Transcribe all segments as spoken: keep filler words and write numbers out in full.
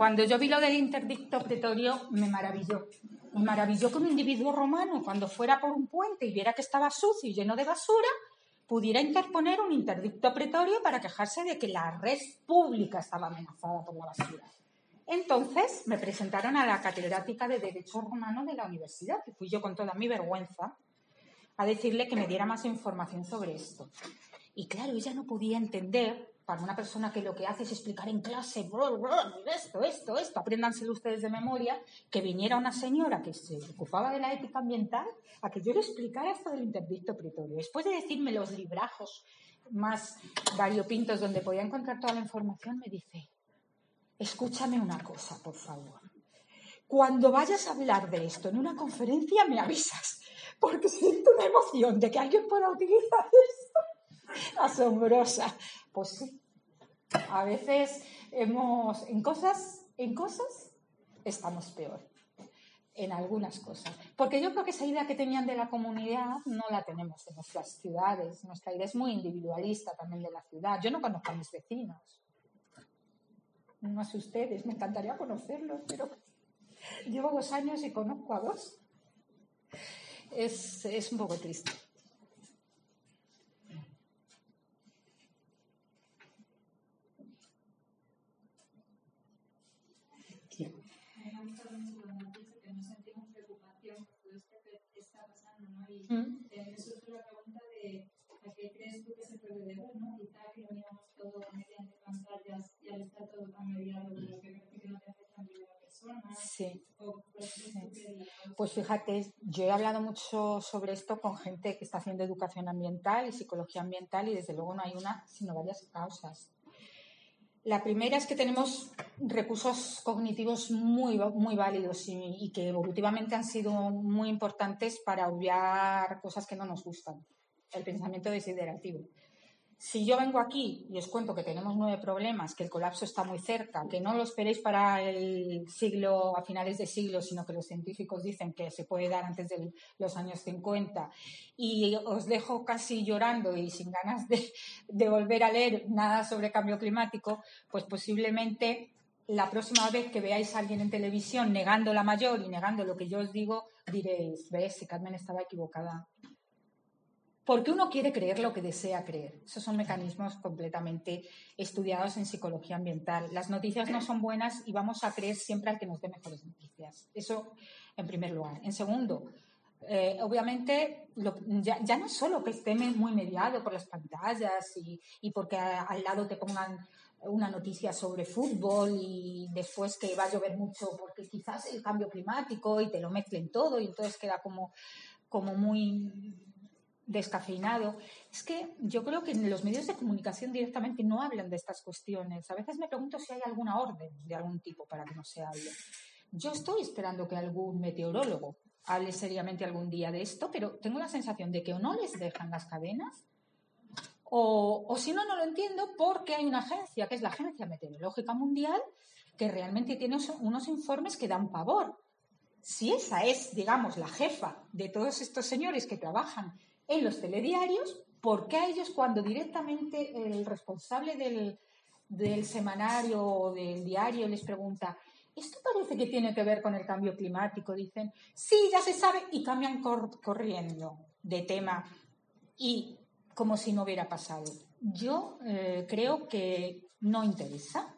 Cuando yo vi lo del interdicto pretorio, me maravilló. Me maravilló que un individuo romano, cuando fuera por un puente y viera que estaba sucio y lleno de basura, pudiera interponer un interdicto pretorio para quejarse de que la red pública estaba amenazada por la basura. Entonces me presentaron a la catedrática de Derecho Romano de la universidad, que fui yo con toda mi vergüenza, a decirle que me diera más información sobre esto. Y claro, ella no podía entender, para una persona que lo que hace es explicar en clase, bro, bro, esto, esto, esto, apréndanselo ustedes de memoria, que viniera una señora que se ocupaba de la ética ambiental a que yo le explicara esto del interdicto pretorio. Después de decirme los librajos más variopintos donde podía encontrar toda la información, me dice, escúchame una cosa, por favor. Cuando vayas a hablar de esto en una conferencia, me avisas, porque siento una emoción de que alguien pueda utilizar esto. Asombrosa. Pues sí, a veces hemos, en cosas, en cosas estamos peor, en algunas cosas. Porque yo creo que esa idea que tenían de la comunidad no la tenemos en nuestras ciudades. Nuestra idea es muy individualista también de la ciudad. Yo no conozco a mis vecinos. No sé ustedes, me encantaría conocerlos, pero llevo dos años y conozco a dos. Es, es un poco triste. Mm. Eh, eso es la pregunta de a qué crees tú que se puede deber, ¿no? Quizá que lo miramos todo mediante pantallas y al estar todo tan mediado de lo que parece que no te afecta a la persona. Sí. O, pues, sí. Pues fíjate, yo he hablado mucho sobre esto con gente que está haciendo educación ambiental y psicología ambiental y desde luego no hay una, sino varias causas. La primera es que tenemos recursos cognitivos muy, muy válidos y, y que evolutivamente han sido muy importantes para obviar cosas que no nos gustan. El pensamiento desiderativo. Si yo vengo aquí y os cuento que tenemos nueve problemas, que el colapso está muy cerca, que no lo esperéis para el siglo, a finales de siglo, sino que los científicos dicen que se puede dar antes de los años cincuenta, y os dejo casi llorando y sin ganas de, de volver a leer nada sobre cambio climático, pues posiblemente la próxima vez que veáis a alguien en televisión negando la mayor y negando lo que yo os digo, diréis, ves, si Carmen estaba equivocada. Porque uno quiere creer lo que desea creer. Esos son mecanismos completamente estudiados en psicología ambiental. Las noticias no son buenas y vamos a creer siempre al que nos dé mejores noticias. Eso en primer lugar. En segundo, eh, obviamente, lo, ya, ya no solo que esté muy mediado por las pantallas y, y porque a, al lado te pongan una noticia sobre fútbol y después que va a llover mucho porque quizás el cambio climático y te lo mezclen todo y entonces queda como, como muy descafeinado. Es que yo creo que en los medios de comunicación directamente no hablan de estas cuestiones. A veces me pregunto si hay alguna orden de algún tipo para que no se hable. Yo estoy esperando que algún meteorólogo hable seriamente algún día de esto, pero tengo la sensación de que o no les dejan las cadenas o, o si no, no lo entiendo porque hay una agencia, que es la Agencia Meteorológica Mundial, que realmente tiene unos informes que dan pavor. Si esa es, digamos, la jefa de todos estos señores que trabajan en los telediarios, ¿por qué a ellos cuando directamente el responsable del, del semanario o del diario les pregunta, ¿esto parece que tiene que ver con el cambio climático? Dicen, sí, ya se sabe, y cambian cor- corriendo de tema y como si no hubiera pasado. Yo eh, creo que no interesa,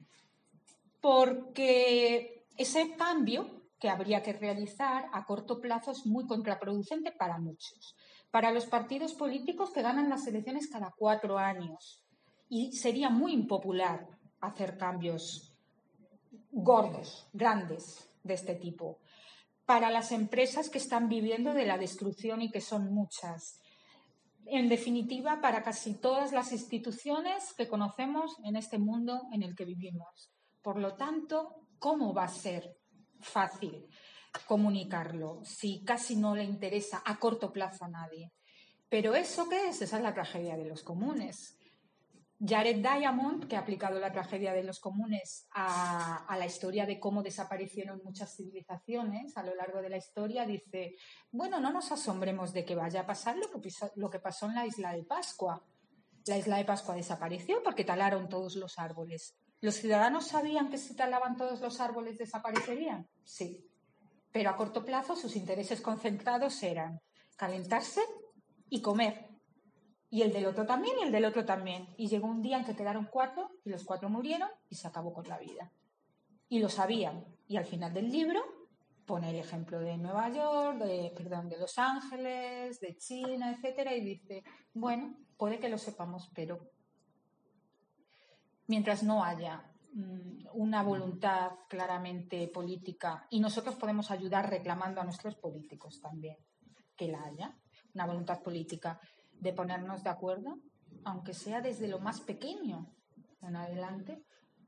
porque ese cambio que habría que realizar a corto plazo es muy contraproducente para muchos. Para los partidos políticos que ganan las elecciones cada cuatro años. Y sería muy impopular hacer cambios gordos, grandes de este tipo. Para las empresas que están viviendo de la destrucción y que son muchas. En definitiva, para casi todas las instituciones que conocemos en este mundo en el que vivimos. Por lo tanto, ¿cómo va a ser fácil comunicarlo si casi no le interesa a corto plazo a nadie? Pero ¿eso qué es? Esa es la tragedia de los comunes. Jared Diamond, que ha aplicado la tragedia de los comunes a, a la historia de cómo desaparecieron muchas civilizaciones a lo largo de la historia, dice, bueno, no nos asombremos de que vaya a pasar lo que, pisó, lo que pasó en la isla de Pascua. La isla de Pascua desapareció porque talaron todos los árboles. ¿Los ciudadanos sabían que si talaban todos los árboles desaparecerían? Sí. Pero a corto plazo sus intereses concentrados eran calentarse y comer. Y el del otro también y el del otro también. Y llegó un día en que quedaron cuatro y los cuatro murieron y se acabó con la vida. Y lo sabían. Y al final del libro pone el ejemplo de Nueva York, de, perdón, de Los Ángeles, de China, etcétera, y dice, bueno, puede que lo sepamos, pero mientras no haya mmm, una voluntad claramente política, y nosotros podemos ayudar reclamando a nuestros políticos también que la haya, una voluntad política de ponernos de acuerdo, aunque sea desde lo más pequeño en adelante,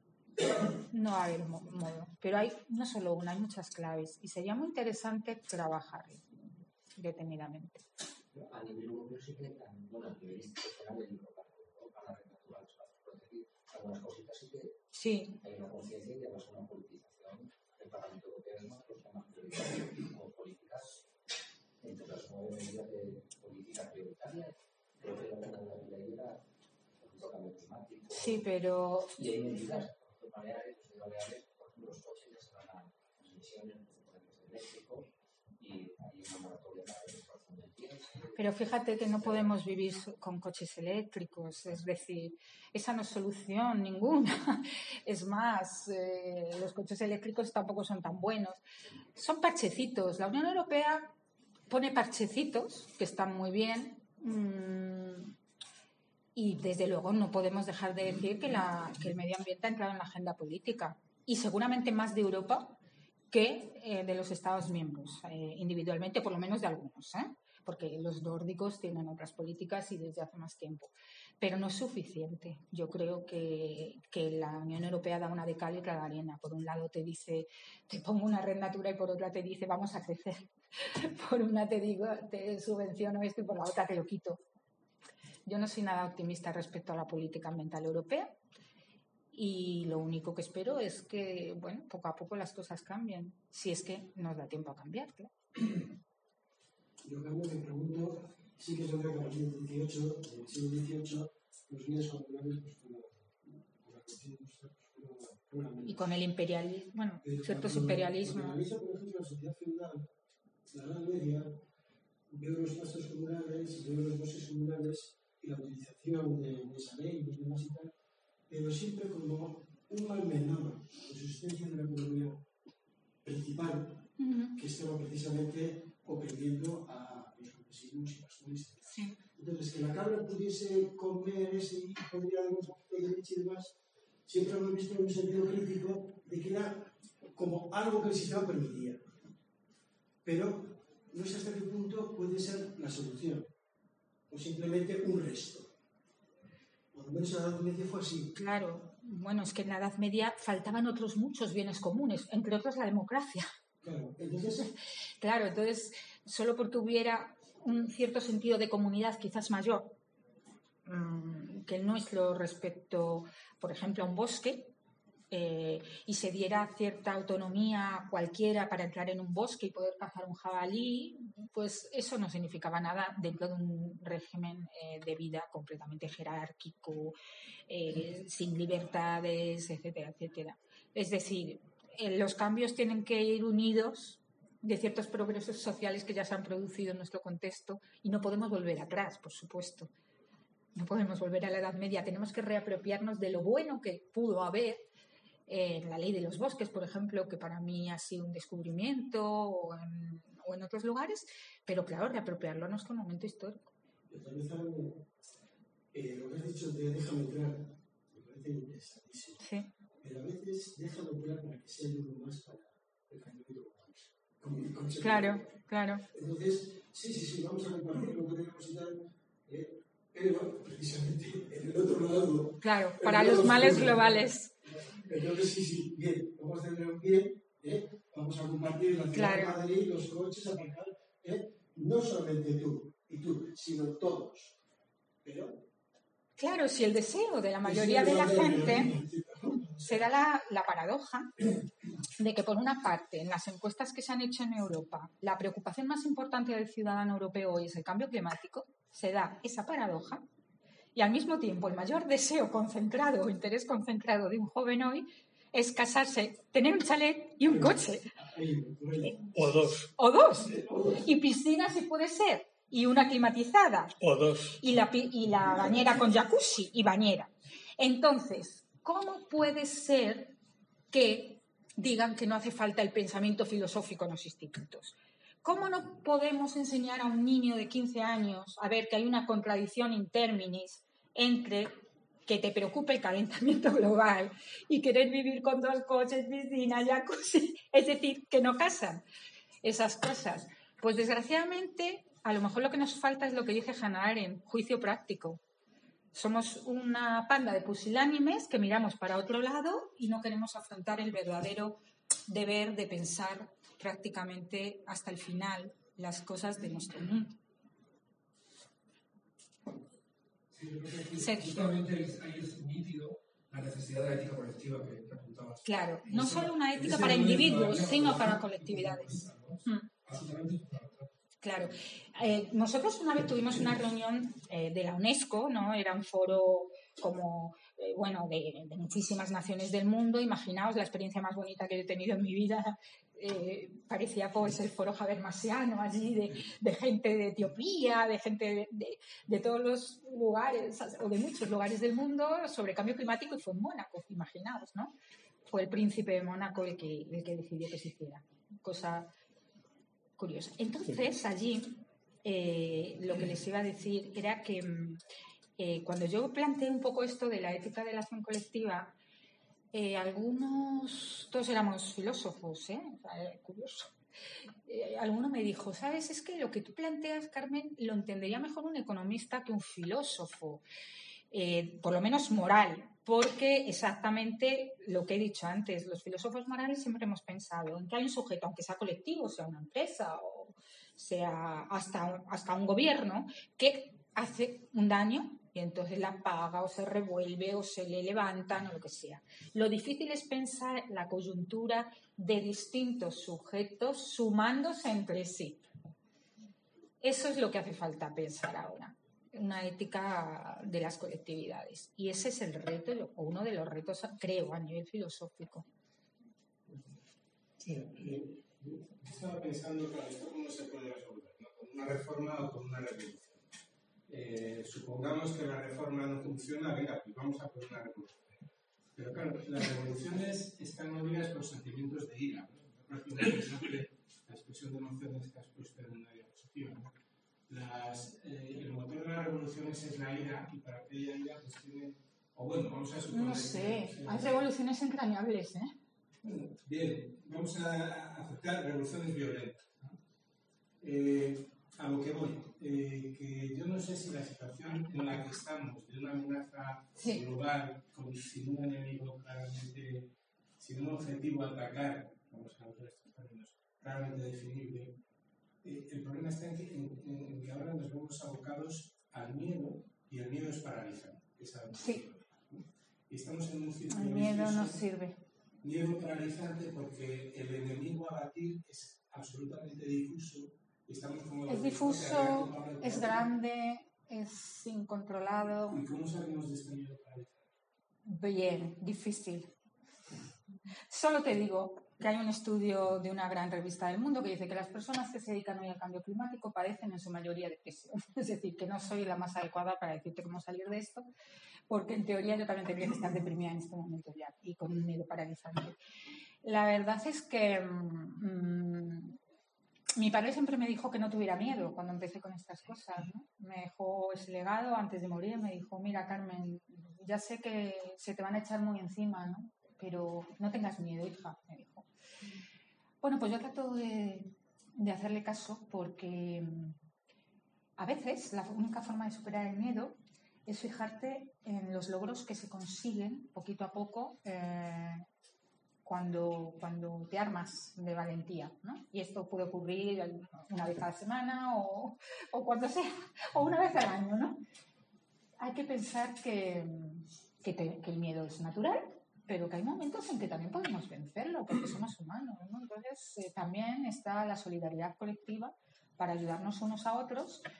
no va a haber modo. Pero hay no solo una, hay muchas claves y sería muy interesante trabajarlo detenidamente. A nivel europeo sí que, bueno, a nivel institucional, el libro para la red natural, espacios protegidos, algunas cositas sí que sí. Hay una conciencia y además una politización del Parlamento Europeo es más los temas prioritarios o políticas, entre las nueve medidas de política prioritaria. Creo que la ley era el cambio climático. Sí, pero. Y hay medidas, por ejemplo, baleares, los de Baleares, por ejemplo, los coches ya se van a las emisiones de eléctricos y hay una moratoria para la extracción del tiempo. Pero fíjate que no podemos vivir con coches eléctricos, es decir, esa no es solución ninguna. Es más, eh, los coches eléctricos tampoco son tan buenos. Son parchecitos. La Unión Europea pone parchecitos que están muy bien. Mmm, Y desde luego no podemos dejar de decir que, la, que el medio ambiente ha entrado en la agenda política y seguramente más de Europa que eh, de los Estados miembros, eh, individualmente, por lo menos de algunos, ¿eh? Porque los nórdicos tienen otras políticas y desde hace más tiempo. Pero no es suficiente. Yo creo que, que la Unión Europea da una de cal y otra de arena. Por un lado te dice, te pongo una red natural y por otra te dice, vamos a crecer. Por una te digo, te subvenciono esto y por la otra te lo quito. Yo no soy nada optimista respecto a la política ambiental europea y lo único que espero es que, bueno, poco a poco las cosas cambien, si es que nos da tiempo a cambiar, claro. Yo, Carmen, me pregunto, sí que es verdad que a partir del dieciocho, del siglo dieciocho, los bienes culturales pues fueron, por la cuestión fueron, y con el imperialismo, bueno, pero ciertos cuando, imperialismos. Cuando analizo, por ejemplo, la sociedad feudal, la Edad Media, veo los pastos comunales, veo los bosques comunales y la utilización de, de esa ley y demás y tal, pero siempre como un mal menor de subsistencia de la economía principal, uh-huh. que estaba precisamente oprimiendo a los campesinos y pastores. Sí. Entonces, que la cabra pudiese comer ese y podría dar un poquito de leche y demás, siempre lo he visto en un sentido crítico de que era como algo que el sistema permitía. Pero no sé hasta qué punto puede ser la solución, o simplemente un resto. Por lo menos en la Edad Media fue así. Claro, bueno, es que en la Edad Media faltaban otros muchos bienes comunes, entre otros la democracia. Claro, entonces... claro, entonces, solo porque hubiera un cierto sentido de comunidad quizás mayor mmm, que el nuestro respecto, por ejemplo, a un bosque, eh, y se diera cierta autonomía a cualquiera para entrar en un bosque y poder cazar un jabalí, pues eso no significaba nada dentro de un régimen eh, de vida completamente jerárquico, eh, sin libertades, etcétera, etcétera. Es decir, eh, los cambios tienen que ir unidos de ciertos progresos sociales que ya se han producido en nuestro contexto y no podemos volver atrás, por supuesto. No podemos volver a la Edad Media, tenemos que reapropiarnos de lo bueno que pudo haber en la ley de los bosques, por ejemplo, que para mí ha sido un descubrimiento, o en, o en otros lugares, pero claro, reapropiarlo a nuestro momento histórico. Pero tal vez algo, eh, lo que has dicho de déjame entrar, me parece interesantísimo. Sí. Pero a veces déjame entrar para que sea uno más para el cambio global. Claro, claro. Entonces, sí, sí, sí, vamos a compartir lo que tenemos y tal, eh, pero precisamente en el otro lado. Claro, para los males globales. Entonces, sí, sí, bien, vamos a tener un bien, ¿eh? Vamos a compartir la ciudad claro. de Madrid, los coches, aparcar, ¿eh? No solamente tú y tú, sino todos. Pero. Claro, si el deseo de la mayoría de la gente será la, la paradoja de que, por una parte, en las encuestas que se han hecho en Europa, la preocupación más importante del ciudadano europeo hoy es el cambio climático, se da esa paradoja Y al mismo tiempo, el mayor deseo concentrado o interés concentrado de un joven hoy es casarse, tener un chalet y un coche. O dos. O dos. Y piscina si puede ser. Y una climatizada. O dos. Y la, y la bañera con jacuzzi y bañera. Entonces, ¿cómo puede ser que digan que no hace falta el pensamiento filosófico en los institutos? ¿Cómo no podemos enseñar a un niño de quince años a ver que hay una contradicción in terminis entre que te preocupe el calentamiento global y querer vivir con dos coches, piscina, jacuzzi? Es decir, que no casan esas cosas. Pues desgraciadamente, a lo mejor lo que nos falta es lo que dice Hannah Arendt, juicio práctico. Somos una panda de pusilánimes que miramos para otro lado y no queremos afrontar el verdadero deber de pensar prácticamente hasta el final las cosas de nuestro mundo. Sí, yo creo que Sergio. justamente ahí es nítido la necesidad de la ética colectiva que, que apuntabas. Claro, no Esa- solo una ética ese para elemento individuos, todavía sino no para es colectividades. fundamental, Mm. ¿no? Absolutamente fundamental. Claro. Eh, nosotros una vez tuvimos una reunión eh, de la UNESCO, ¿no? Era un foro como, eh, bueno, de, de muchísimas naciones del mundo. Imaginaos la experiencia más bonita que he tenido en mi vida. Eh, parecía pues el foro Habermasiano allí, de, de gente de Etiopía, de gente de, de, de todos los lugares, o de muchos lugares del mundo, sobre cambio climático, y fue en Mónaco, imaginaos, ¿no? Fue el príncipe de Mónaco el que, el que decidió que se hiciera. Cosa curiosa. Entonces, allí, eh, lo que les iba a decir era que eh, cuando yo planteé un poco esto de la ética de la acción colectiva, eh, algunos, todos éramos filósofos, ¿eh? O sea, eh, curioso. Eh, alguno me dijo, ¿sabes? Es que lo que tú planteas, Carmen, lo entendería mejor un economista que un filósofo, eh, por lo menos moral, porque exactamente lo que he dicho antes, los filósofos morales siempre hemos pensado en que hay un sujeto, aunque sea colectivo, sea una empresa o sea hasta, hasta un gobierno, que hace un daño y entonces la paga o se revuelve o se le levantan o lo que sea. Lo difícil es pensar la coyuntura de distintos sujetos sumándose entre sí. Eso es lo que hace falta pensar ahora, una ética de las colectividades. Y ese es el reto, o uno de los retos, creo, a nivel filosófico. Sí, eh, yo estaba pensando, claro, esto cómo se puede resolver, ¿no? Con una reforma o con una revolución. Eh, supongamos que la reforma no funciona, venga, pues vamos a por una revolución. Pero claro, las revoluciones están movidas por sentimientos de ira, ¿no? Me parece muy interesante la expresión de emociones que has puesto en una diapositiva, ¿no? Las, eh, el motor de las revoluciones es la ira, y para que haya ira, pues tiene. O bueno, vamos a suponer. No sé, que, hay revoluciones entrañables, ¿eh? Bueno, bien, vamos a aceptar revoluciones violentas, ¿no? Eh, a lo que voy, eh, que yo no sé si la situación en la que estamos, de una amenaza Sí. global, con, sin un enemigo claramente, sin un objetivo a atacar, vamos a usar estos términos, claramente definible, eh, el problema está en que, en, en que ahora nos vemos abocados al miedo, y el miedo es paralizante. Es algo Sí. ¿no? Y estamos en un círculo El miedo vicioso. no sirve. Miedo paralizante porque el enemigo a batir es absolutamente difuso. Estamos como Es difuso, es grande, es incontrolado. ¿Y cómo salimos de este miedo paralizante? Bien, difícil. Solo te digo que hay un estudio de una gran revista del mundo que dice que las personas que se dedican hoy al cambio climático padecen en su mayoría depresión. Es decir, que no soy la más adecuada para decirte cómo salir de esto, porque en teoría yo también tendría que estar deprimida en este momento ya y con un miedo paralizante. La verdad es que mmm, mi padre siempre me dijo que no tuviera miedo cuando empecé con estas cosas, ¿no? Me dejó ese legado antes de morir, me dijo, mira, Carmen, ya sé que se te van a echar muy encima, ¿no? Pero no tengas miedo, hija, me dijo. Bueno, pues yo trato de, de hacerle caso porque a veces la única forma de superar el miedo es fijarte en los logros que se consiguen poquito a poco eh, cuando, cuando te armas de valentía, ¿no? Y esto puede ocurrir una vez a la semana o, o cuando sea, o una vez al año, ¿no? Hay que pensar que, que, te, que el miedo es natural, pero que hay momentos en que también podemos vencerlo porque somos humanos, ¿no? Entonces eh, también está la solidaridad colectiva para ayudarnos unos a otros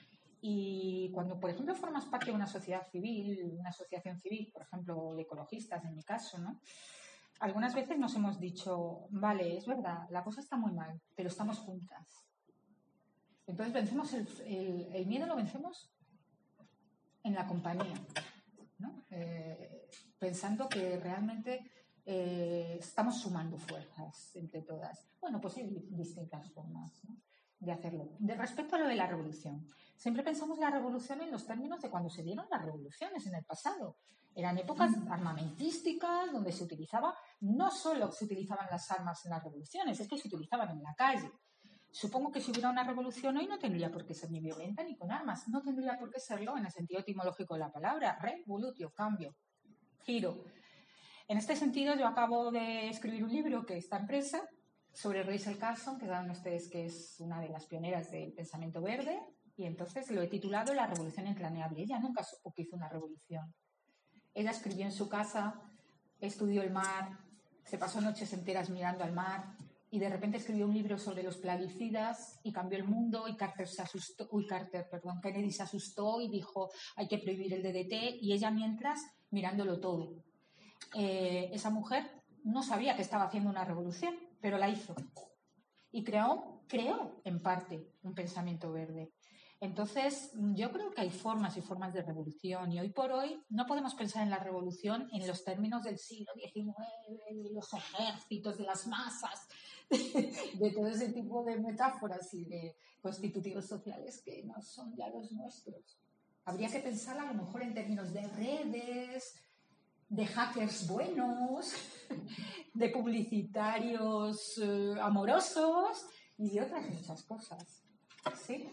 Y cuando, por ejemplo, formas parte de una sociedad civil, una asociación civil, por ejemplo, de ecologistas, en mi caso, ¿no? Algunas veces nos hemos dicho, vale, es verdad, la cosa está muy mal, pero estamos juntas. Entonces vencemos el, el, el miedo, lo vencemos en la compañía, ¿no? Eh, pensando que realmente eh, estamos sumando fuerzas entre todas. Bueno, pues hay distintas formas, ¿no?, de hacerlo. De respecto a lo de la revolución, siempre pensamos la revolución en los términos de cuando se dieron las revoluciones en el pasado. Eran épocas armamentísticas donde se utilizaba, no solo se utilizaban las armas en las revoluciones, es que se utilizaban en la calle. Supongo que si hubiera una revolución hoy no tendría por qué ser ni violenta ni con armas, no tendría por qué serlo en el sentido etimológico de la palabra, revolutio, cambio, giro. En este sentido, yo acabo de escribir un libro que está en prensa sobre Rachel Carson, que saben ustedes que es una de las pioneras del pensamiento verde, y entonces lo he titulado La revolución incraneable. Ella nunca supo que hizo una revolución. Ella escribió en su casa, estudió el mar, se pasó noches enteras mirando al mar, y de repente escribió un libro sobre los plaguicidas y cambió el mundo, y Carter se asustó, uy, Carter, perdón, Kennedy se asustó y dijo hay que prohibir el D D T, y ella mientras mirándolo todo. Eh, esa mujer no sabía que estaba haciendo una revolución, pero la hizo. Y creó, creó en parte un pensamiento verde. Entonces, yo creo que hay formas y formas de revolución, y hoy por hoy no podemos pensar en la revolución en los términos del siglo diecinueve, de los ejércitos, de las masas, de, de todo ese tipo de metáforas y de constitutivos sociales que no son ya los nuestros. Habría que pensar a lo mejor en términos de redes, de hackers buenos, de publicitarios eh, amorosos y de otras muchas cosas. ¿Sí?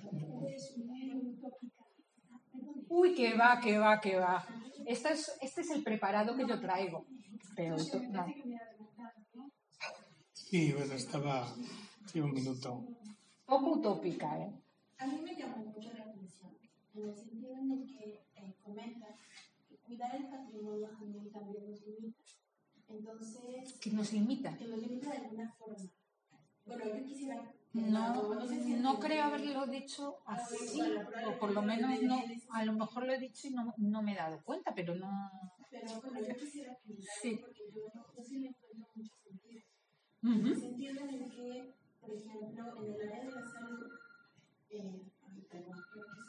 Uy, que va, que va, que va. Este es, este es el preparado que yo traigo. Pero esto, no. Sí, bueno, estaba sí, un minuto. Poco utópica, ¿eh? A mí me llamó mucho la atención en el sentido en el que eh, comenta que cuidar el patrimonio también, también nos limita. Entonces, ¿Que nos limita? Que nos limita de alguna forma. Bueno, yo quisiera... No, no, sé si no creo haberlo dicho así, o por lo menos no, a lo mejor lo he dicho y no, no me he dado cuenta, pero no... Pero bueno, yo quisiera aclarar, sí. Porque yo, yo sí le encuentro mucho sentido. Uh-huh. En el sentido en el que, por ejemplo, en el área de la salud, eh, perdón, creo que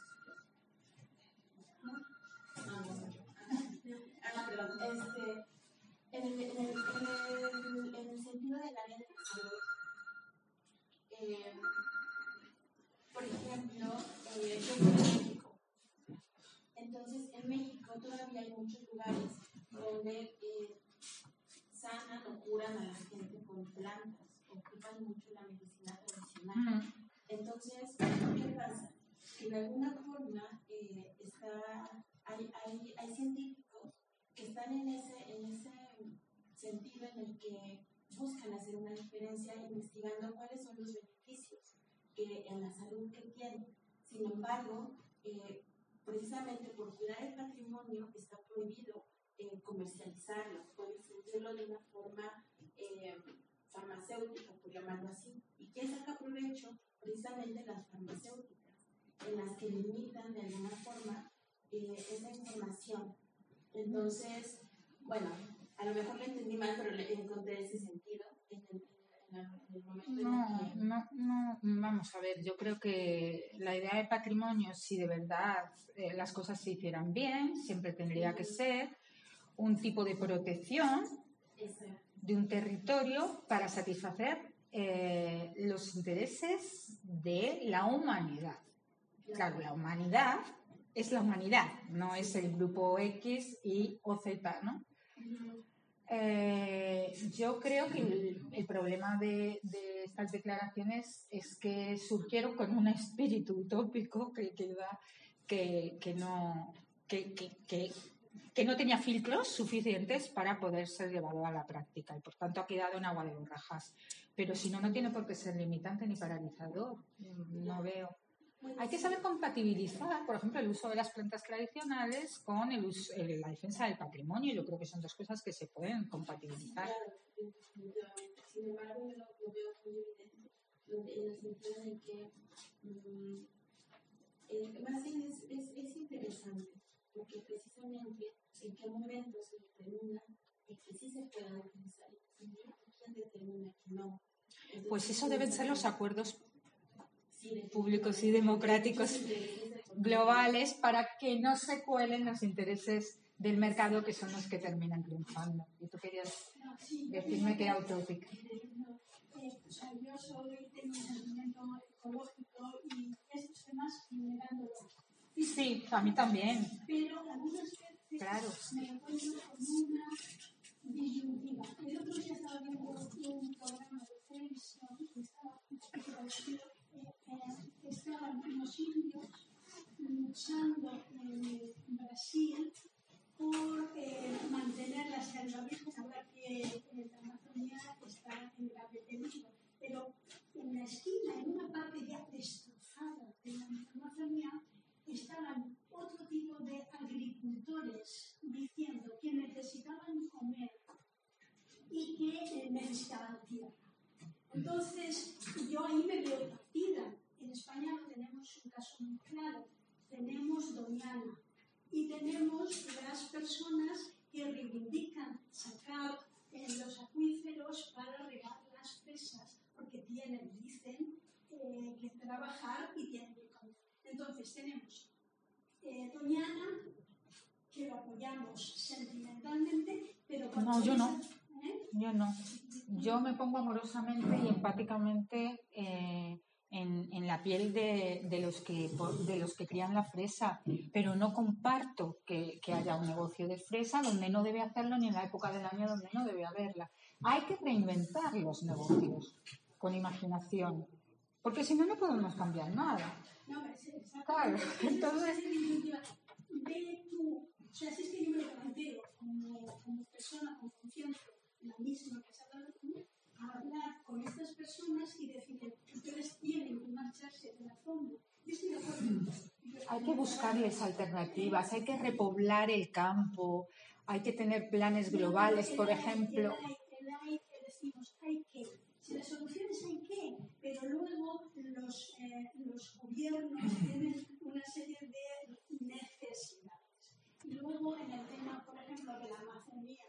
es... ¿no? Ah, no, no. Ah, perdón. Este, en, el, en, el, en, el, en el sentido del área de la salud, eh, por ejemplo, eh, yo soy de México. Entonces, en México todavía hay muchos lugares donde eh, sanan o curan a la gente con plantas, ocupan mucho la medicina tradicional. Uh-huh. Entonces, ¿qué pasa? Que de alguna forma eh, está, hay, hay, hay científicos que están en ese, en ese sentido en el que buscan hacer una diferencia investigando cuáles son los beneficios que, en la salud que tienen. Sin embargo, eh, precisamente por cuidar el patrimonio está prohibido eh, comercializarlo o distribuirlo de una forma eh, farmacéutica, por llamarlo así. ¿Y quién saca provecho? Precisamente las farmacéuticas, en las que limitan de alguna forma eh, esa información. Entonces, bueno, a lo mejor lo entendí mal, pero le encontré ese sentido en el, en el, en el momento no, en el que... No, no, vamos a ver, yo creo que la idea de patrimonio, si de verdad eh, las cosas se hicieran bien, siempre tendría que ser un tipo de protección de un territorio para satisfacer eh, los intereses de la humanidad. Claro, la humanidad es la humanidad, no es el grupo X, Y o Z, ¿no? Eh, yo creo que el, el problema de, de estas declaraciones es que surgieron con un espíritu utópico que, que, que, que, no, que, que, que, que no tenía filtros suficientes para poder ser llevado a la práctica y por tanto ha quedado en agua de borrajas. Pero si no, no tiene por qué ser limitante ni paralizador. No veo. Hay que saber compatibilizar, por ejemplo, el uso de las plantas tradicionales con el uso, el, la defensa del patrimonio. Yo creo que son dos cosas que se pueden compatibilizar. Claro, definitivamente. Sin embargo, yo lo, lo veo muy evidente en el sentido de que, um, Eh, más bien es, es, es interesante, porque precisamente en qué momento se determina que sí se pueda utilizar y quién determina que no. Entonces, pues eso deben ser los acuerdos sí, públicos y democráticos globales para que no se cuelen los intereses del mercado, que son los que terminan triunfando. Y tú querías decirme que era utópica. Eh, o sea, yo soy de un movimiento ecológico y estos temas generándolo. Sí, a mí también. Pero algunas veces Claro. me encuentro con una disyuntiva. El otro día estaba viendo un programa de televisión que estaba justo eh, eh, estaban unos indios luchando en Brasil por eh, mantener la selva virgen, ahora que eh, la Amazonía está en grave peligro. Pero en la esquina, en una parte ya destrozada de la Amazonía, estaban otro tipo de agricultores diciendo que necesitaban comer y que eh, necesitaban tierra. Entonces, yo ahí me veo partida. En España tenemos un caso muy claro. Tenemos Doñana y tenemos las personas que reivindican sacar eh, los acuíferos para regar las presas, porque tienen, dicen, eh, que trabajar y tienen que comer. Entonces tenemos eh, Doñana, que lo apoyamos sentimentalmente, pero... No, yo no. ¿eh? Yo no. Yo me pongo amorosamente y empáticamente eh, en, en la piel de, de, los que, de los que crían la fresa, pero no comparto que, que haya un negocio de fresa donde no debe hacerlo, ni en la época del año donde no debe haberla. Hay que reinventar los negocios con imaginación, porque si no, no podemos cambiar nada. No, pero es exacto. Claro, entonces... Ve tú, o sea, si es que yo me lo planteo como, como persona con conciencia, la misma que has hablado tú, a hablar con estas personas y decirles, ustedes tienen que marcharse de la zona. Yo estoy de acuerdo. Hay que buscarles alternativas, hay que repoblar el campo, hay que tener planes globales, por ejemplo. El hay, el hay que decimos, hay que. Si las soluciones hay que, pero luego los, eh, los gobiernos tienen una serie de necesidades. Y luego en el tema, por ejemplo, de la Amazonía,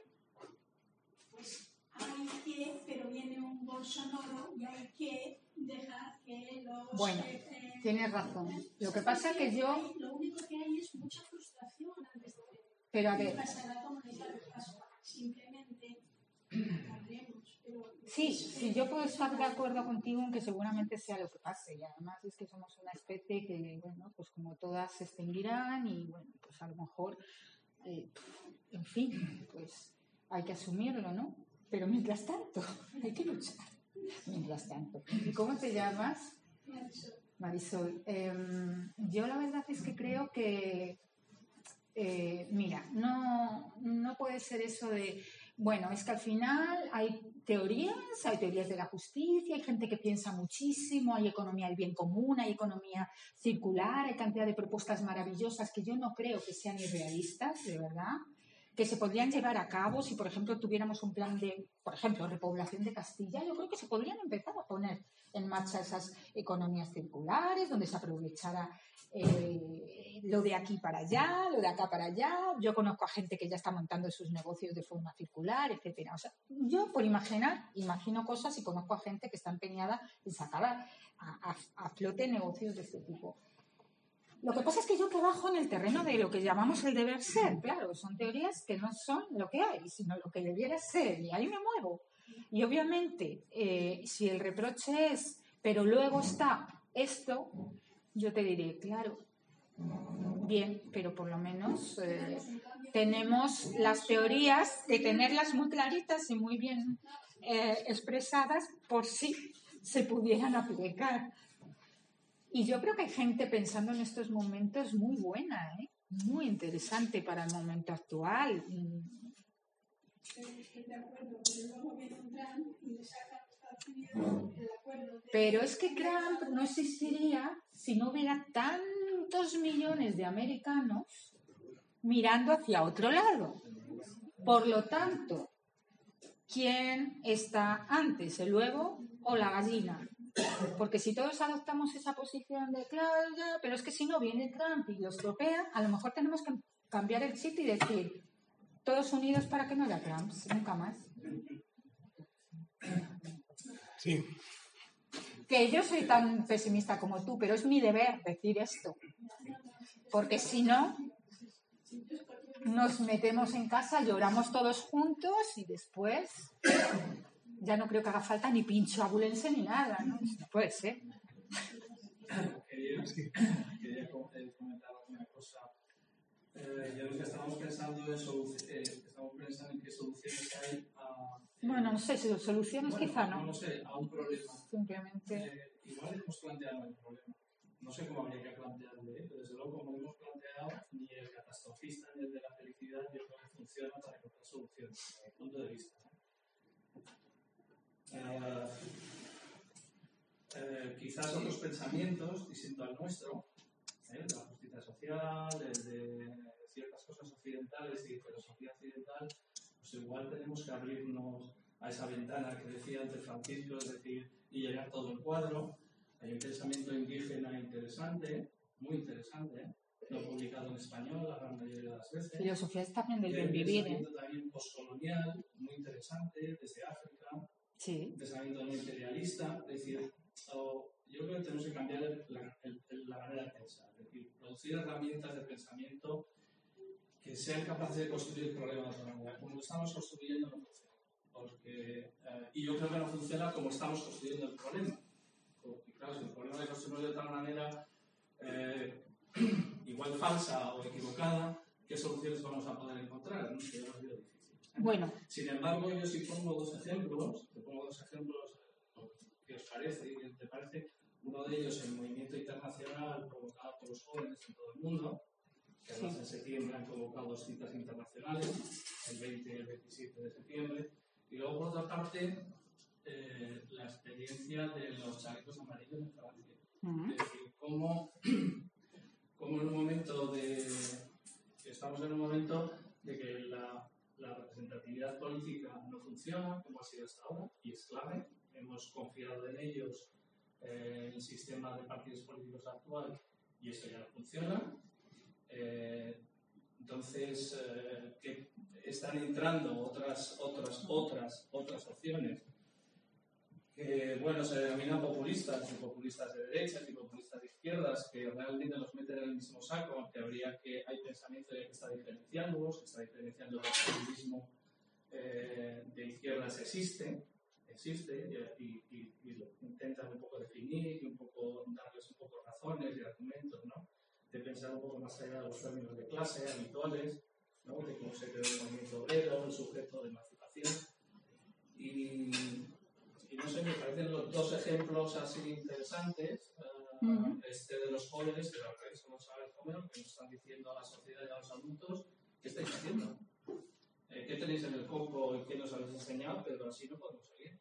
pues hay que, pero viene un Bolsonaro y hay que dejar que los... Bueno, eh, eh, tienes razón. Lo que pasa es que yo... Hay, lo único que hay es mucha frustración antes de que... Pero a ver... pasará como en el caso. Simplemente hablemos, pero... Sí, sí, yo puedo estar de acuerdo contigo en que seguramente sea lo que pase, y además es que somos una especie que, bueno, pues como todas se extinguirán y, bueno, pues a lo mejor, eh, en fin, pues hay que asumirlo, ¿no? Pero mientras tanto, hay que luchar. Mientras tanto. ¿Y cómo te llamas? Marisol. Marisol. Eh, yo la verdad es que creo que, eh, mira, no, no puede ser eso de... Bueno, es que al final hay teorías, hay teorías de la justicia, hay gente que piensa muchísimo, hay economía del bien común, hay economía circular, hay cantidad de propuestas maravillosas que yo no creo que sean irrealistas, de verdad, que se podrían llevar a cabo si, por ejemplo, tuviéramos un plan de, por ejemplo, repoblación de Castilla. Yo creo que se podrían empezar a poner en marcha esas economías circulares, donde se aprovechara eh, lo de aquí para allá, lo de acá para allá. Yo conozco a gente que ya está montando sus negocios de forma circular, etcétera. O sea, yo, por imaginar, imagino cosas y conozco a gente que está empeñada en sacar a, a, a flote negocios de este tipo. Lo que pasa es que yo trabajo en el terreno de lo que llamamos el deber ser. Claro, son teorías que no son lo que hay, sino lo que debiera ser, y ahí me muevo. Y obviamente, eh, si el reproche es, pero luego está esto, yo te diré, claro, bien, pero por lo menos eh, tenemos las teorías de tenerlas muy claritas y muy bien eh, expresadas por si se pudieran aplicar. Y yo creo que hay gente pensando en estos momentos muy buena, ¿eh? Muy interesante para el momento actual. Pero es que Trump no existiría si no hubiera tantos millones de americanos mirando hacia otro lado. Por lo tanto, ¿quién está antes, el huevo o la gallina? Porque si todos adoptamos esa posición de, claro, ya, pero es que si no viene Trump y lo estropea, a lo mejor tenemos que cambiar el chip y decir, todos unidos para que no haya Trump, nunca más. Sí. Que yo soy tan pesimista como tú, pero es mi deber decir esto. Porque si no, nos metemos en casa, lloramos todos juntos y después ya no creo que haga falta ni pincho abulense ni nada, ¿no? No puede ser. Quería, quería comentar una cosa. Eh, yo que estamos pensando en eh, estamos pensando en qué soluciones hay a... Eh, bueno, no sé, soluciones bueno, quizá no. No sé, a un problema. Simplemente... Eh, igual hemos planteado el problema. No sé cómo habría que plantearlo, ¿eh? Pero desde luego, como hemos planteado, ni el catastrofista ni el de la felicidad yo creo que funciona para encontrar soluciones, desde mi punto de vista. Eh, eh, quizás otros pensamientos, distintos al nuestro, ¿eh? De la justicia social, de, de ciertas cosas occidentales y de filosofía occidental, pues igual tenemos que abrirnos a esa ventana que decía antes Francisco, es decir, y llegar todo el cuadro. Hay un pensamiento indígena interesante, muy interesante, ¿eh? No publicado en español la gran mayoría de las veces. Filosofía es también del bien vivir, ¿eh? Un pensamiento también postcolonial, muy interesante, desde África. Sí. Un pensamiento no imperialista, es decir, oh, yo creo que tenemos que cambiar la, el, la manera de pensar, es decir, producir herramientas de pensamiento que sean capaces de construir el problema de otra manera. Como lo estamos construyendo no funciona. Porque, eh, y yo creo que no funciona como estamos construyendo el problema. Porque claro, si el problema lo construimos de tal manera eh, igual falsa o equivocada, ¿qué soluciones vamos a poder encontrar? ¿No? Que ya ha sido difícil. Bueno. Sin embargo, yo sí pongo dos ejemplos, te pongo dos ejemplos, ¿qué os parece? ¿Qué te parece? Uno de ellos, el movimiento internacional provocado por los jóvenes en todo el mundo, que además en septiembre han convocado dos citas internacionales, el veinte y el veintisiete de septiembre, y luego por otra parte, eh, la experiencia de los chalecos amarillos en Francia. Uh-huh. Es decir, cómo, cómo en un momento de... estamos en un momento de que la, la representatividad política no funciona, como ha sido hasta ahora, y es clave. Hemos confiado en ellos, eh, en el sistema de partidos políticos actual, y eso ya no funciona. Eh, entonces, eh, que están entrando otras, otras, otras, otras opciones que, bueno, se denominan populistas, y populistas de derechas y populistas de izquierdas, que realmente los meten en el mismo saco, aunque habría que, hay pensamiento que está diferenciándolos, que está diferenciando el populismo eh, de izquierdas existe, existe, y, y, y lo intentan un poco definir, y un poco darles un poco razones y argumentos, ¿no? De pensar un poco más allá de los términos de clase habituales, ¿no? De cómo se creó el movimiento obrero, el sujeto de emancipación. Y, y no sé, me parecen los dos ejemplos así interesantes, uh, uh-huh. Este de los jóvenes, que la verdad es que no sabe el joven, que nos están diciendo a la sociedad y a los adultos, ¿qué estáis haciendo? Eh, ¿Qué tenéis en el coco y qué nos habéis enseñado? Pero así no podemos seguir.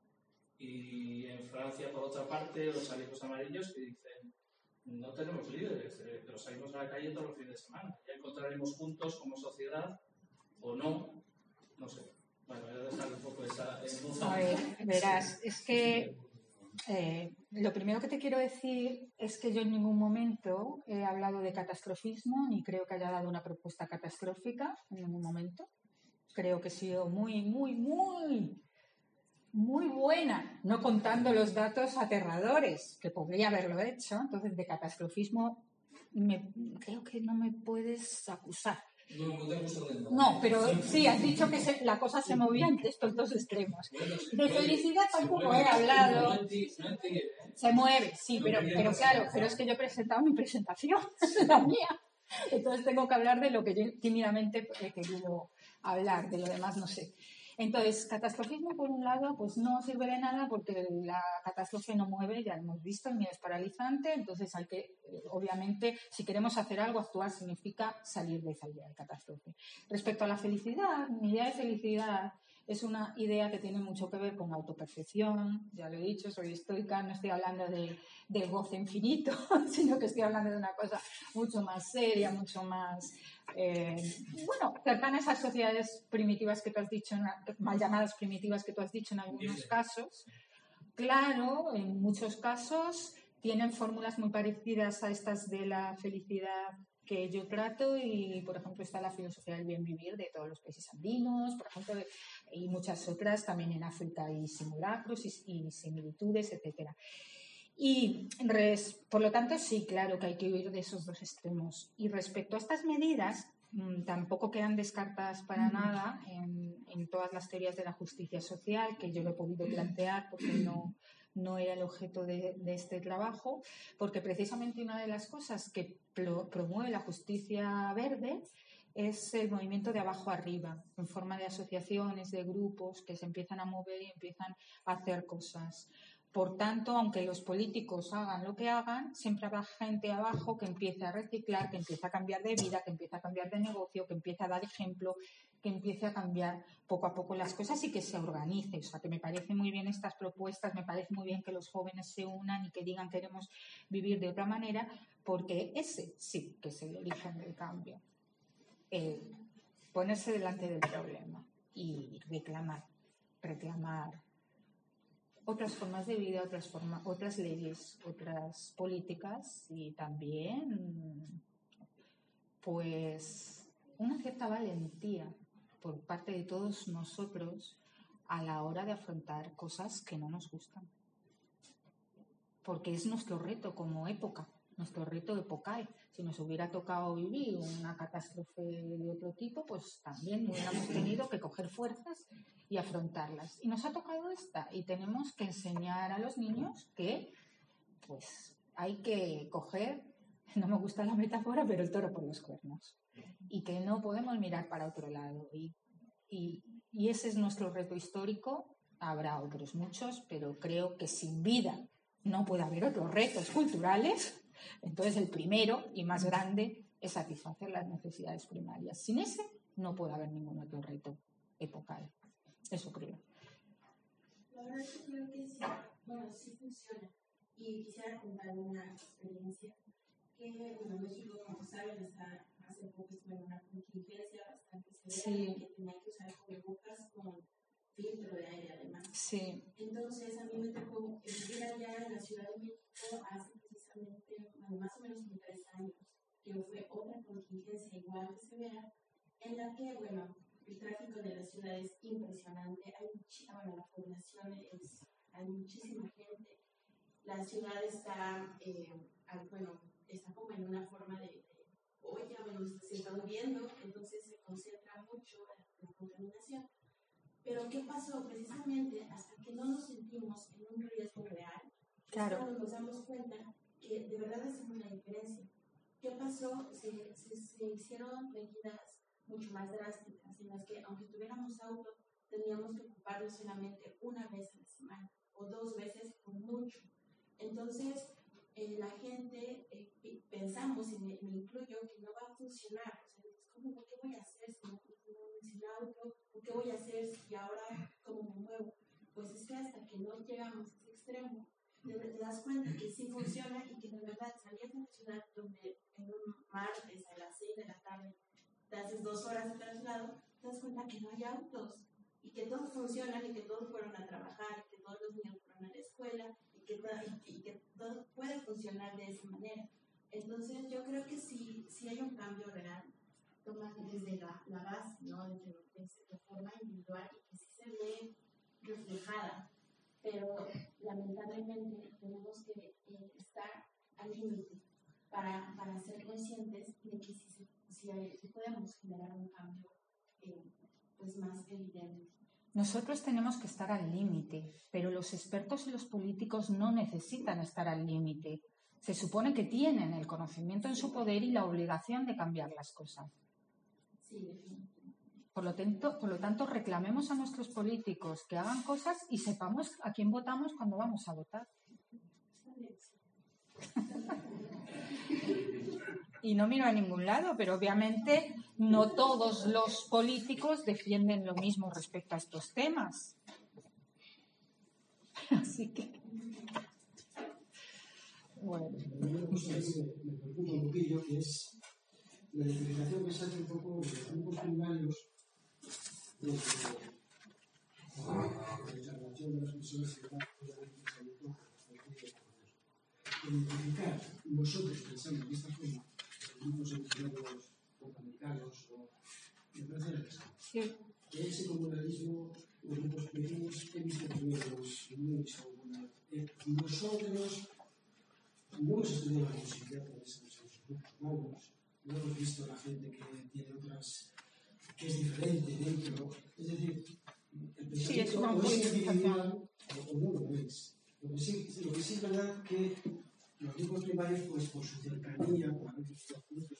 Y en Francia, por otra parte, los chalecos amarillos que dicen, no tenemos líderes, eh, pero salimos a la calle todos los fines de semana. Ya encontraremos juntos como sociedad o no, no sé. Bueno, voy a dejar un poco esa... A ver, verás, es que eh, lo primero que te quiero decir es que yo en ningún momento he hablado de catastrofismo, ni creo que haya dado una propuesta catastrófica en ningún momento. Creo que he sido muy, muy, muy... muy buena, no contando los datos aterradores, que podría haberlo hecho. Entonces, de catastrofismo, me, creo que no me puedes acusar. No, no te acuso de nada. No, pero sí, has dicho que se, la cosa se movía entre estos dos extremos. De felicidad tampoco he hablado. Se mueve, sí, pero, pero claro, pero es que yo he presentado mi presentación, la mía. Entonces tengo que hablar de lo que yo tímidamente he querido hablar, de lo demás no sé. Entonces, catastrofismo, por un lado, pues no sirve de nada porque la catástrofe no mueve, ya lo hemos visto, el miedo es paralizante, entonces hay que, obviamente, si queremos hacer algo, actuar significa salir de esa idea de catástrofe. Respecto a la felicidad, mi idea de felicidad es una idea que tiene mucho que ver con la autopercepción, ya lo he dicho, soy estoica, no estoy hablando de, de goce infinito, sino que estoy hablando de una cosa mucho más seria, mucho más, eh, bueno, cercana a esas sociedades primitivas que tú has dicho, mal llamadas primitivas que tú has dicho en algunos casos, claro, en muchos casos tienen fórmulas muy parecidas a estas de la felicidad que yo trato y, por ejemplo, está la filosofía del bien vivir de todos los países andinos, por ejemplo, y muchas otras, también en África hay simulacros y, y similitudes, etcétera. Y, res, por lo tanto, sí, claro que hay que huir de esos dos extremos. Y respecto a estas medidas, mmm, tampoco quedan descartadas para mm. nada en, en todas las teorías de la justicia social, que yo lo he podido plantear porque no... no era el objeto de, de este trabajo, porque precisamente una de las cosas que pro, promueve la justicia verde es el movimiento de abajo arriba, en forma de asociaciones, de grupos que se empiezan a mover y empiezan a hacer cosas. Por tanto, aunque los políticos hagan lo que hagan, siempre habrá gente abajo que empiece a reciclar, que empiece a cambiar de vida, que empiece a cambiar de negocio, que empiece a dar ejemplo, que empiece a cambiar poco a poco las cosas y que se organice. O sea, que me parecen muy bien estas propuestas, me parece muy bien que los jóvenes se unan y que digan queremos vivir de otra manera, porque ese sí que es el origen del cambio. Eh, ponerse delante del problema y reclamar, reclamar otras formas de vida, otras formas, otras leyes, otras políticas y también, pues, una cierta valentía por parte de todos nosotros a la hora de afrontar cosas que no nos gustan. Porque es nuestro reto como época, nuestro reto epocal. Si nos hubiera tocado vivir una catástrofe de otro tipo, pues también hubiéramos tenido que coger fuerzas y afrontarlas. Y nos ha tocado esta y tenemos que enseñar a los niños que pues hay que coger, no me gusta la metáfora, pero el toro por los cuernos y que no podemos mirar para otro lado y, y, y ese es nuestro reto histórico. Habrá otros muchos, pero creo que sin vida no puede haber otros retos culturales. Entonces el primero y más grande es satisfacer las necesidades primarias. Sin ese no puede haber ningún otro reto epocal. Eso creo. La verdad es que creo que sí, bueno, sí funciona. Y quisiera contar una experiencia que, bueno, México, como saben, está hace poco estuvo en una contingencia bastante severa, sí, que tenía que usar cubrebocas con filtro de aire además. Sí. Entonces a mí me tocó vivir allá en la Ciudad de México hace precisamente, bueno, más o menos como tres años, que fue otra contingencia igual de severa, en la que, bueno, el tráfico de la ciudad es impresionante, hay muchísima, bueno, la población es, hay muchísima gente, la ciudad está, eh, bueno, está como en una forma de, de olla, bueno, se está moviendo, entonces se concentra mucho la, la contaminación. Pero ¿qué pasó? Precisamente hasta que no nos sentimos en un riesgo real, claro, es cuando nos damos cuenta que de verdad hacemos una diferencia. ¿Qué pasó? Se, se, se hicieron medidas mucho más drásticas, en las que aunque tuviéramos auto, teníamos que ocuparlo solamente una vez a la semana, o dos veces por mucho. Entonces, eh, la gente, eh, pensamos, y me, me incluyo, que no va a funcionar. O sea, es como, ¿qué voy a hacer si no tengo sin auto? ¿O qué voy a hacer si ahora cómo me muevo? Pues es que hasta que no llegamos a ese extremo, te, te das cuenta que sí funciona y que de verdad salir de una ciudad donde en un martes a las seis de la tarde te haces dos horas de traslado, te das cuenta que no hay autos y que todos funcionan y que todos fueron a trabajar, y que todos los niños fueron a la escuela y que, y, y que todo puede funcionar de esa manera. Entonces yo creo que sí, sí hay un cambio real, toma desde la, la base, ¿no? Desde, desde de forma individual y que sí se ve reflejada, pero lamentablemente tenemos que eh, estar al límite para, para ser conscientes de que sí, sí, sí, hay, sí podemos generar un cambio eh, pues más evidente. Nosotros tenemos que estar al límite, pero los expertos y los políticos no necesitan estar al límite. Se supone que tienen el conocimiento en su poder y la obligación de cambiar las cosas. Sí, definitivamente. Por lo tanto, por lo tanto, reclamemos a nuestros políticos que hagan cosas y sepamos a quién votamos cuando vamos a votar. Y no miro a ningún lado, pero obviamente no todos los políticos defienden lo mismo respecto a estos temas. Así que... Bueno, una cosa que me preocupa un poquillo, que es la identificación que se hace un poco de los grupos primarios de la intervención de las personas que están identificar nosotros pensando de esta forma, en grupos entrenadores norteamericanos, o me parece interesante. Sí. Ese comunalismo de grupos pequeños he visto también los niños alguna vez. Nosotros no hemos estudiado la música, por eso somos grupos malos, no hemos visto a la gente que tiene otras, que es diferente dentro. Es decir, el pensamiento sí, es una o es individual o no lo es. Lo que sí, lo que sí es verdad que los grupos primarios, pues por su cercanía, por haber visto juntos,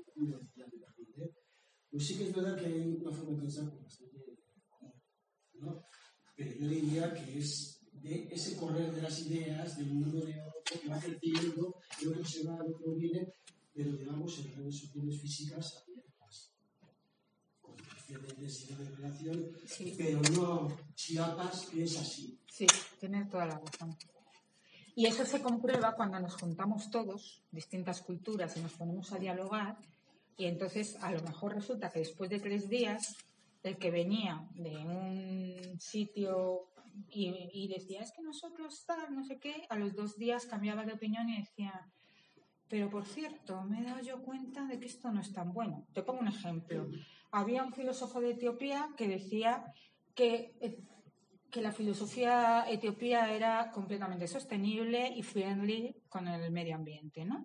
pues sí que es verdad que hay una forma de pensar bastante común, ¿no? Pero yo diría que es de ese correr de las ideas, del mundo de otro que va creciendo, el otro se va, el otro viene, pero digamos en redes sociales físicas abiertas, con de densidad de relación, sí. Pero no Chiapas piensa así. Sí, tienes toda la razón. Y eso se comprueba cuando nos juntamos todos, distintas culturas, y nos ponemos a dialogar. Y entonces, a lo mejor resulta que después de tres días, el que venía de un sitio y, y decía, es que nosotros tal, no sé qué, a los dos días cambiaba de opinión y decía, pero por cierto, me he dado yo cuenta de que esto no es tan bueno. Te pongo un ejemplo. Había un filósofo de Etiopía que decía que, que la filosofía etiopía era completamente sostenible y friendly con el medio ambiente, ¿no?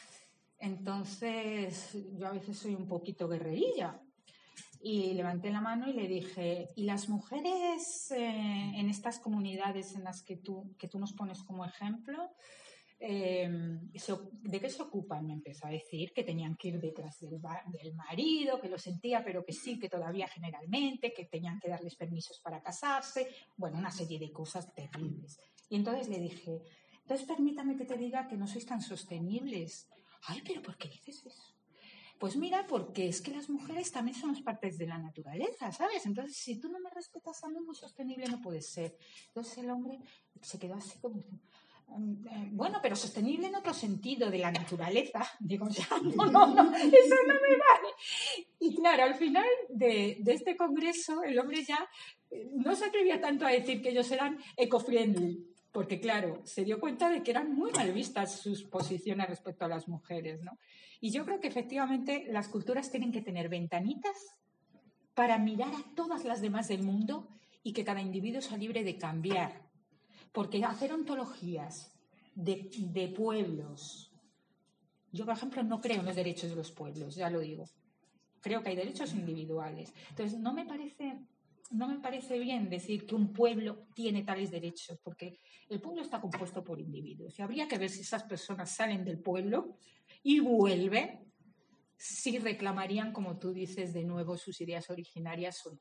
Entonces, yo a veces soy un poquito guerrerilla y levanté la mano y le dije, ¿y las mujeres eh, en estas comunidades en las que tú, que tú nos pones como ejemplo, eh, de qué se ocupan? Me empezó a decir que tenían que ir detrás del, del marido, que lo sentía, pero que sí, que todavía generalmente, que tenían que darles permisos para casarse, bueno, una serie de cosas terribles. Y entonces le dije, entonces permítame que te diga que no sois tan sostenibles. Ay, pero ¿por qué dices eso? Pues mira, porque es que las mujeres también somos partes de la naturaleza, ¿sabes? Entonces, si tú no me respetas a mí, muy sostenible no puedes ser. Entonces el hombre se quedó así como, bueno, pero sostenible en otro sentido de la naturaleza. Digo, ya, no, no, no, eso no me vale. Y claro, al final de, de este congreso, el hombre ya no se atrevía tanto a decir que ellos eran eco-friendly. Porque, claro, se dio cuenta de que eran muy mal vistas sus posiciones respecto a las mujeres, ¿no? Y yo creo que efectivamente las culturas tienen que tener ventanitas para mirar a todas las demás del mundo y que cada individuo sea libre de cambiar. Porque hacer ontologías de, de pueblos... Yo, por ejemplo, no creo en los derechos de los pueblos, ya lo digo. Creo que hay derechos individuales. Entonces, no me parece... No me parece bien decir que un pueblo tiene tales derechos, porque el pueblo está compuesto por individuos y habría que ver si esas personas salen del pueblo y vuelven, si reclamarían, como tú dices, de nuevo sus ideas originarias o no.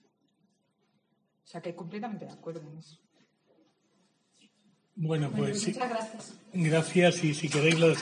O sea, que completamente de acuerdo en eso. Bueno, pues bueno, sí. Muchas gracias. Gracias y si queréis lo